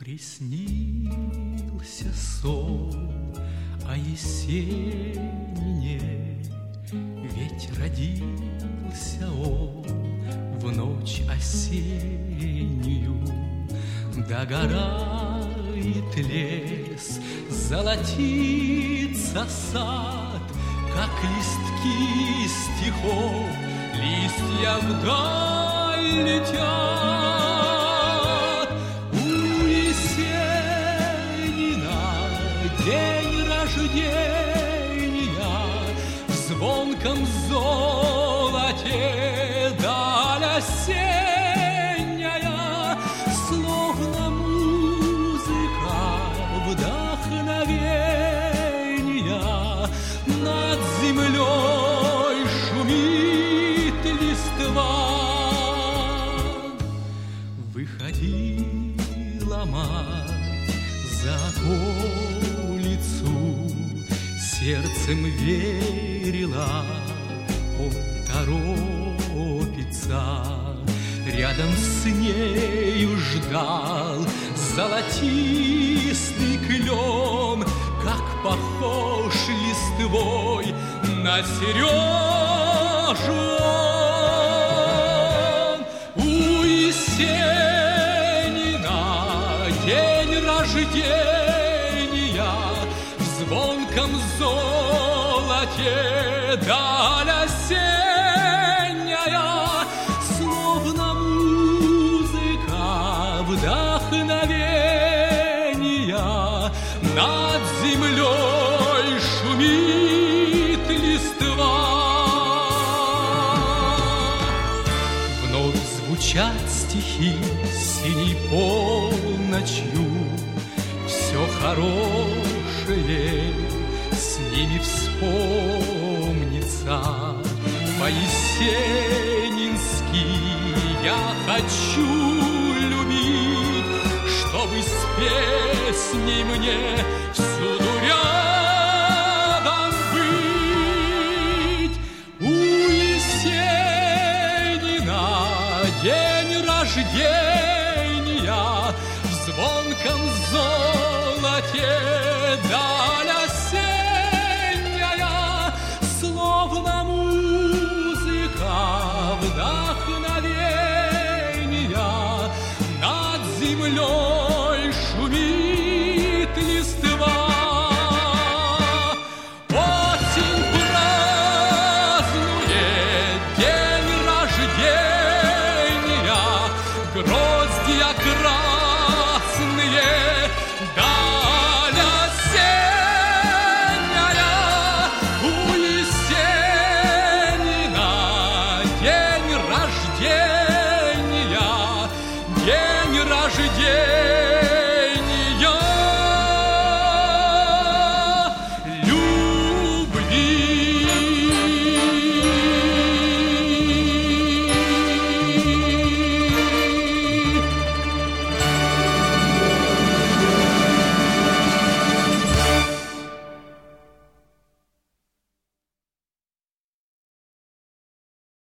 Приснился сон о Есенине, ведь родился он в ночь осеннюю. Догорает лес, золотится сад, как листки стихов, листья вдаль летят. У Есенина день рождения, в звонком золоте даль осенняя, словно музыка вдохновения. Над землей шумит листва. Выходила мать за околицу, сердцем верила, он торопится. Рядом с нею ждал золотистый клен, как похож листвой на сережу он. У Есенина день рождения, в звонком золоте даль осенняя, словно музыка вдохновения. Над землей шумит листва. Вновь звучат стихи синей полночью, все хорошее с ними вспомнится. По-есенински я хочу любить, чтобы с песней мне всюду рядом быть. У Есенина день рождения,